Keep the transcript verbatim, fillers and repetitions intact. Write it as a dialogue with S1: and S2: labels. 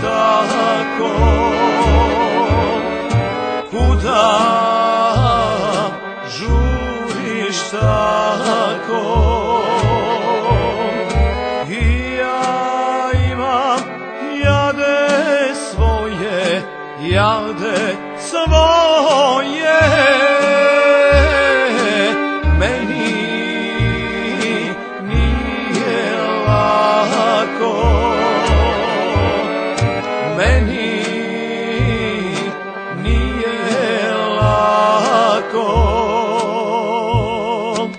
S1: tako? Kuda žuriš tako? I ja imam jade svoje, jade svoje. Meni nije lako, meni nije lako.